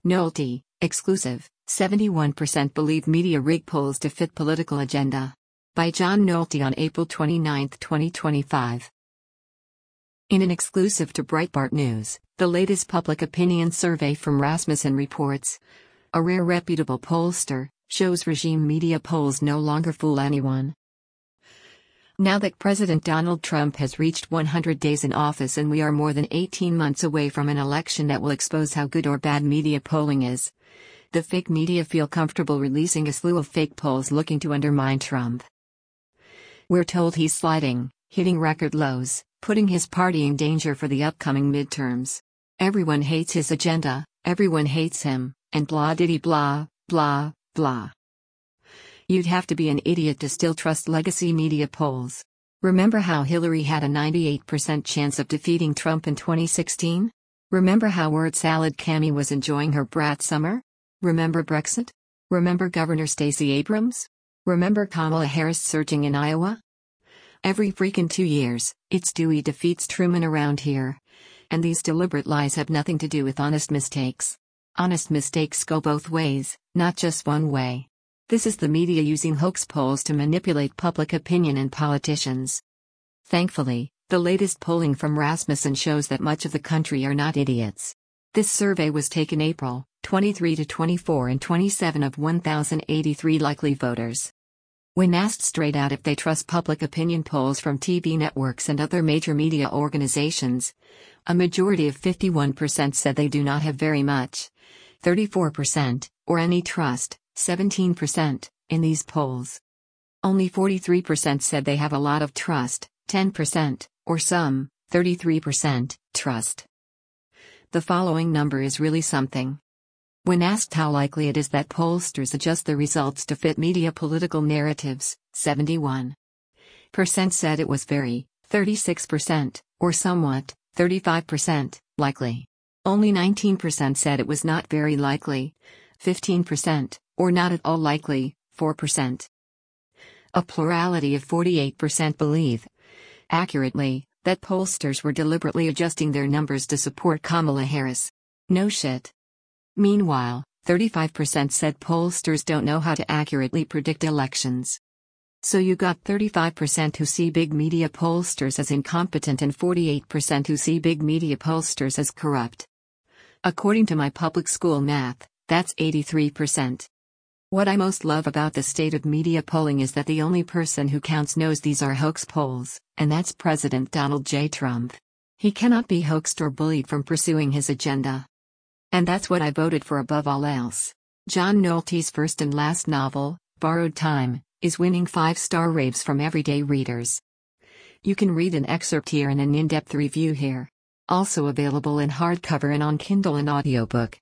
Nolte, exclusive, 71% believe media rig polls to fit political agenda. By John Nolte on April 29, 2025. In an exclusive to Breitbart News, the latest public opinion survey from Rasmussen reports, a rare reputable pollster, shows regime media polls no longer fool anyone. Now that President Donald Trump has reached 100 days in office and we are more than 18 months away from an election that will expose how good or bad media polling is, the fake media feel comfortable releasing a slew of fake polls looking to undermine Trump. We're told he's sliding, hitting record lows, putting his party in danger for the upcoming midterms. Everyone hates his agenda, everyone hates him, and blah diddy blah, blah, blah. You'd have to be an idiot to still trust legacy media polls. Remember how Hillary had a 98% chance of defeating Trump in 2016? Remember how word salad Cami was enjoying her brat summer? Remember Brexit? Remember Governor Stacey Abrams? Remember Kamala Harris surging in Iowa? Every freaking 2 years, it's Dewey defeats Truman around here. And these deliberate lies have nothing to do with honest mistakes. Honest mistakes go both ways, not just one way. This is the media using hoax polls to manipulate public opinion and politicians. Thankfully, the latest polling from Rasmussen shows that much of the country are not idiots. This survey was taken April 23 to 24 and 27 of 1,083 likely voters. When asked straight out if they trust public opinion polls from TV networks and other major media organizations, a majority of 51% said they do not have very much, 34%, or any trust, 17%, in these polls. Only 43% said they have a lot of trust, 10%, or some, 33%, trust. The following number is really something. When asked how likely it is that pollsters adjust the results to fit media political narratives, 71% said it was very, 36%, or somewhat, 35%, likely. Only 19% said it was not very likely, 15%, or not at all likely, 4%. A plurality of 48% believe, accurately, that pollsters were deliberately adjusting their numbers to support Kamala Harris. No shit. Meanwhile, 35% said pollsters don't know how to accurately predict elections. So you got 35% who see big media pollsters as incompetent and 48% who see big media pollsters as corrupt. According to my public school math, that's 83%. What I most love about the state of media polling is that the only person who counts knows these are hoax polls, and that's President Donald J. Trump. He cannot be hoaxed or bullied from pursuing his agenda. And that's what I voted for above all else. John Nolte's first and last novel, Borrowed Time, is winning 5-star raves from everyday readers. You can read an excerpt here and an in-depth review here. Also available in hardcover and on Kindle and audiobook.